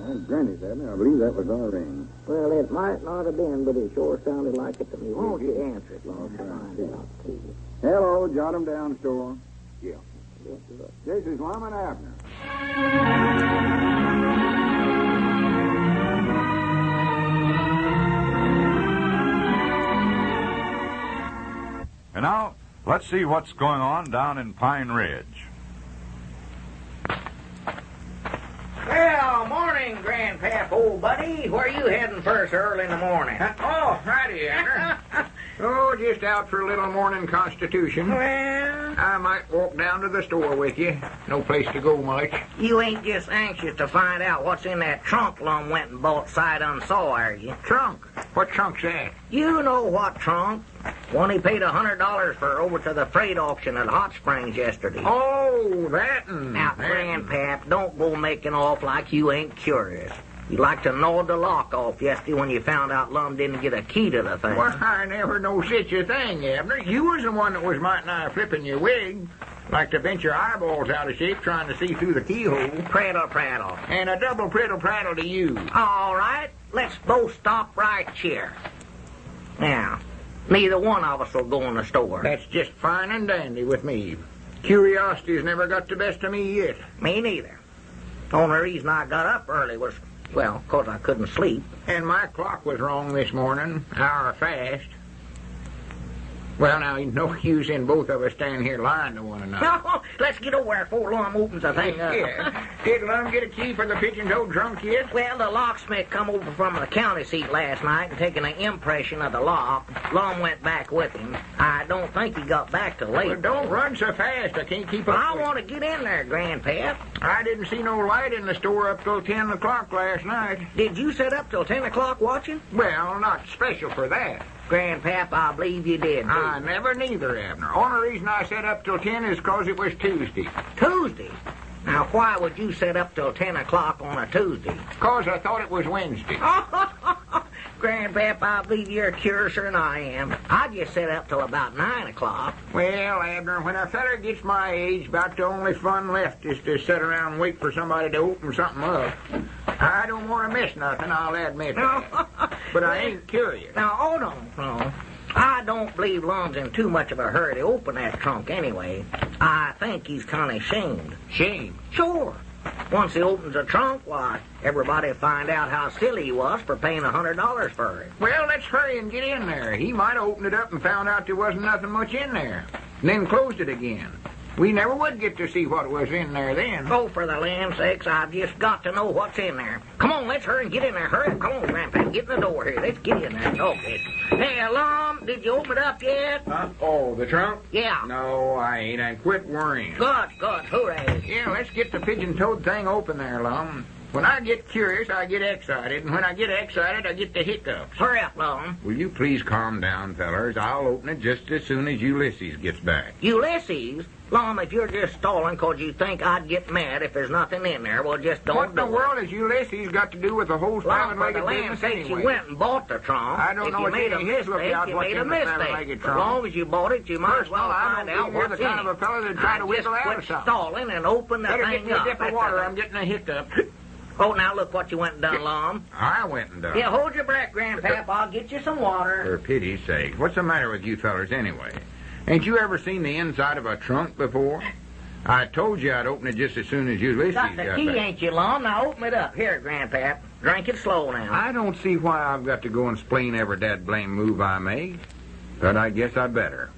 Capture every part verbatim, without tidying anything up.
That's Granny's, Abner. I believe that was our ring. Well, it might not have been, but it sure sounded like it to me. Won't you answer it, Lord? Find out, please. Hello, jot 'em down, store. Yeah. This is Lum and Abner. And now, let's see what's going on down in Pine Ridge. Well, morning, Grandpap, old buddy. Where you heading first early in the morning? Oh, righty, Abner. Oh, just out for a little morning constitution. Well, I might walk down to the store with you. No place to go much. you ain't just anxious to find out what's in that trunk Lum went and bought sight unsaw, are you? Trunk? What trunk's that? You know what trunk. One he paid a hundred dollars for over to the freight auction at Hot Springs yesterday. Oh, that and... Now, that Grandpap, don't go making off like you ain't curious. You like to gnaw the lock off yesterday when you found out Lum didn't get a key to the thing. Well, I never know such a thing, Abner. You was the one that was might nigh flipping your wig. Like to bent your eyeballs out of shape trying to see through the keyhole. Prattle, prattle. And a double prittle prattle to you. All right, let's both stop right here. Now, neither one of us will go in the store. That's just fine and dandy with me. Curiosity's never got the best of me yet. Me neither. Only reason I got up early was, well, 'cause I couldn't sleep. And my clock was wrong this morning, hour fast. Well, now, no use in both of us standing here lying to one another. No, let's get over there before Lum opens the thing up. Yeah. Did Lum get a key for the pigeon-toed trunk yet? Well, the locksmith come over from the county seat last night and taking an impression of the lock. Lum went back with him. I don't think he got back till late. Well, don't run so fast. I can't keep up I with want to get in there, Grandpap. I didn't see no light in the store up till ten o'clock last night. Did you sit up till ten o'clock watching? Well, not special for that. Grandpap, I believe you did. too. I never neither, Abner. Only reason I sat up till ten is 'cause it was Tuesday. Tuesday? Now, why would you sit up till ten o'clock on a Tuesday? 'Cause I thought it was Wednesday. Grandpap, I believe you're curiouser than I am. I just sit up till about nine o'clock. Well, Abner, when a feller gets my age, about the only fun left is to sit around and wait for somebody to open something up. I don't want to miss nothing, I'll admit that. But I ain't curious. Now, hold on, no. I don't believe Lum's in too much of a hurry to open that trunk anyway. I think he's kind of shamed. Shame? Sure. Once he opens the trunk, why, everybody'll find out how silly he was for paying a hundred dollars for it. Well, let's hurry and get in there. He might have opened it up and found out there wasn't nothing much in there, and then closed it again. We never would get to see what was in there then. Oh, for the land's sakes, I've just got to know what's in there. Come on, let's hurry and get in there. Hurry up. Come on, Grandpa. Get in the door here. Let's get in there. Okay. Hey, Lum, did you open it up yet? Huh? Oh, the trunk? Yeah. No, I ain't. I quit worrying. Good, good. Hooray. Yeah, let's get the pigeon-toed thing open there, Lum. When I get curious, I get excited, and when I get excited, I get the hiccups. Hurry up, Lum. Will you please calm down, fellers? I'll open it just as soon as Ulysses gets back. Ulysses? Lum, if you're just stalling 'cause you think I'd get mad if there's nothing in there, well, just don't What in the do world it. has Ulysses got to do with the whole Lum, for the seven-legged land's business sakes, anyway? you went and bought the trunk. I don't if know you what's made in a his mistake, lookout you what's made a in the mistake. seven-legged As trunk. long as you bought it, you might First as well of all, I find don't out think you're what's the kind in of a fella that'd try I to just wiggle out quit of something. stalling and open the Better thing get me a up. dip of That's water. the- I'm getting a hiccup. Oh, now look what you went and done, Lum. I went and done. Yeah, hold your breath, Grandpap. I'll get you some water. For pity's sake. What's the matter with you fellers anyway? Ain't you ever seen the inside of a trunk before? I told you I'd open it just as soon as Ulysses Got the got key, back. ain't you, Lum? Now open it up. Here, Grandpap. Drink it slow now. I don't see why I've got to go and explain every dad blame move I make, but I guess I better.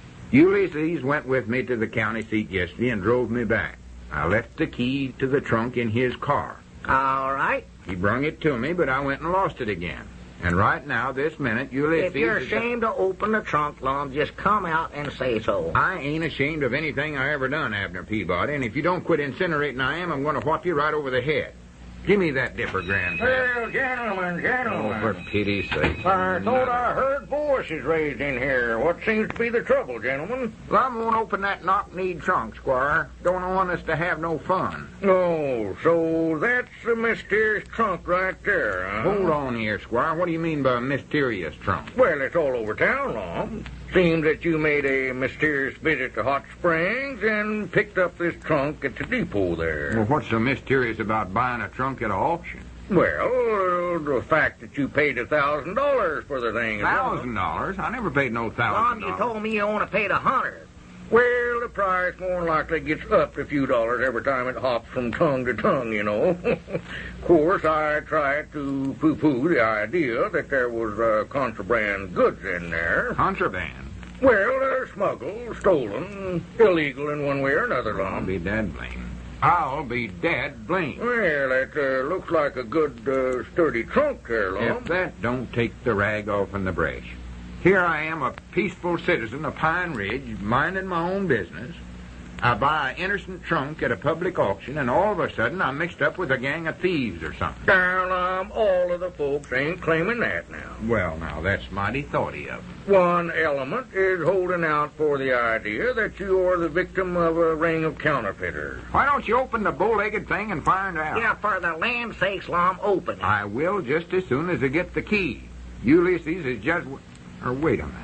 Ulysses went with me to the county seat yesterday and drove me back. I left the key to the trunk in his car. All right. He brung it to me, but I went and lost it again. And right now, this minute, Ulysses... If you're is- ashamed to open the trunk, Lum, just come out and say so. I ain't ashamed of anything I ever done, Abner Peabody, and if you don't quit incinerating I am, I'm going to whop you right over the head. Give me that dipper, Grandpa. Well, gentlemen, Oh, gentlemen. for pity's sake. I thought I heard voices raised in here. What seems to be the trouble, gentlemen? Lum won't open that knock-kneed trunk, Squire. Don't want us to have no fun. Oh, so that's the mysterious trunk right there, huh? Hold on here, Squire. What do you mean by a mysterious trunk? Well, it's all over town, Lum. Seems that you made a mysterious visit to Hot Springs and picked up this trunk at the depot there. Well, what's so mysterious about buying a trunk at an auction? Well, the fact that you paid a thousand dollars for the thing. Thousand dollars? I never paid no Lum, thousand you dollars. told me you only paid a hundred. Well, the price more than likely gets upped a few dollars every time it hops from tongue to tongue, you know. Of course, I tried to poo-poo the idea that there was uh, contraband goods in there. Contraband? Well, they're smuggled, stolen, illegal in one way or another, I'll Lum. be dead blamed. I'll be dead blamed. Well, it uh, looks like a good, uh, sturdy trunk there, Lum. If that don't take the rag off in the brush. Here I am, a peaceful citizen of Pine Ridge, minding my own business. I buy an innocent trunk at a public auction, and all of a sudden I'm mixed up with a gang of thieves or something. Now, Lum, all of the folks ain't claiming that now. Well, now, that's mighty thoughty of them. One element is holding out for the idea that you are the victim of a ring of counterfeiters. Why don't you open the bow-legged thing and find out? Yeah, for the land's sakes, Lum, open it. I will just as soon as I get the key. Ulysses is just... Or wait a minute.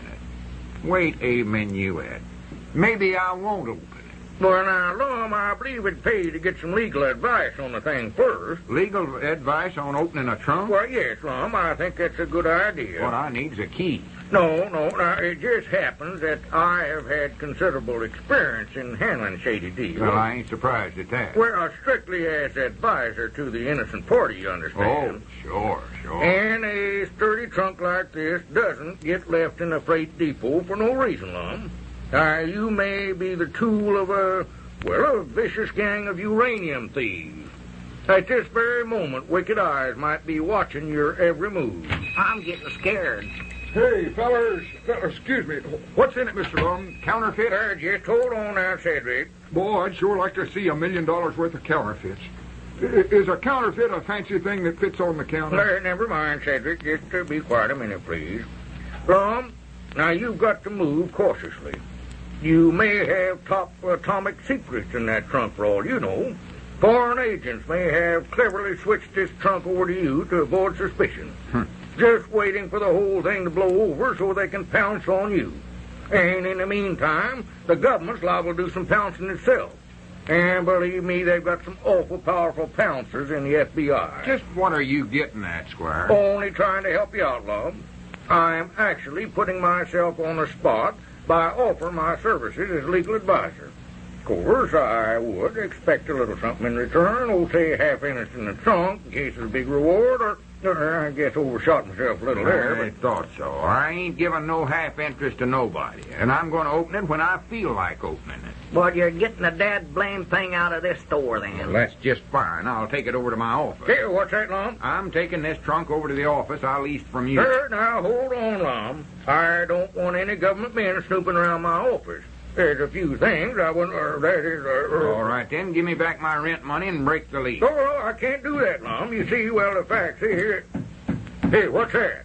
Wait a minuet. Maybe I won't open it. Well, now, Lum, I believe it'd pay to get some legal advice on the thing first. Legal advice on opening a trunk? Well, yes, Lum, I think that's a good idea. What I need's a key. No, no, now, it just happens that I have had considerable experience in handling shady deals. Well, I ain't surprised at that. Well, strictly as advisor to the innocent party, you Oh, understand. sure, sure. And a sturdy trunk like this doesn't get left in a freight depot for no reason, Lum. Now, you may be the tool of a, well, a vicious gang of uranium thieves. At this very moment, wicked eyes might be watching your every move. I'm getting scared. Hey, fellers, fellers, excuse me. What's in it, Mister Lum? Counterfeit? Uh, just hold on now, Cedric. Boy, I'd sure like to see a million dollars worth of counterfeits. I- Is a counterfeit a fancy thing that fits on the counter? Uh, never mind, Cedric. Just uh, be quiet a minute, please. Lum, now you've got to move cautiously. You may have top atomic secrets in that trunk for all you know. Foreign agents may have cleverly switched this trunk over to you to avoid suspicion. Hmm. Just waiting for the whole thing to blow over so they can pounce on you. And in the meantime, the government's liable to do some pouncing itself. And believe me, they've got some awful powerful pouncers in the F B I. Just what are you getting at, Squire? Only trying to help you out, Lum. I'm actually putting myself on the spot by offering my services as legal advisor. Of course, I would expect a little something in return, or say half interest in the trunk in case of a big reward, or, or I guess overshot myself a little there. I But thought so. I ain't giving no half interest to nobody, and I'm going to open it when I feel like opening it. Well, you're getting the dad blame thing out of this store, then. Well, that's just fine. I'll take it over to my office. Hey, what's that, Lum? I'm taking this trunk over to the office I leased from you. Sir, now hold on, Lum. I don't want any government men snooping around my office. There's a few things I wouldn't, or that is, or... All right, then. Give me back my rent money and break the lease. Oh, I can't do that, Lum. You see, well, the facts, see here. Hey, what's that?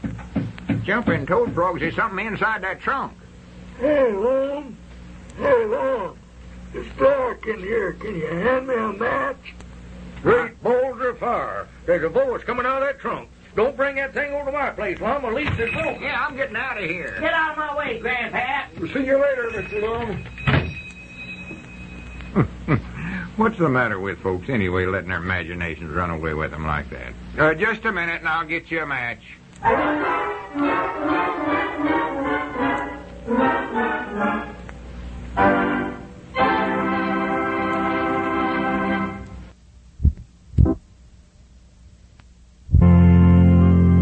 Jumping toad frogs, there's something inside that trunk. Hey, Lum. Hey, Lum. It's dark in here. Can you hand me a match? Great balls of fire. There's a voice coming out of that trunk. Don't bring that thing over to my place, Lum. The lease is broken. Yeah, I'm getting out of here. Get out of my way, Grandpat. See you later, Mister Lum. What's the matter with folks anyway, letting their imaginations run away with them like that? Uh, just a minute, and I'll get you a match.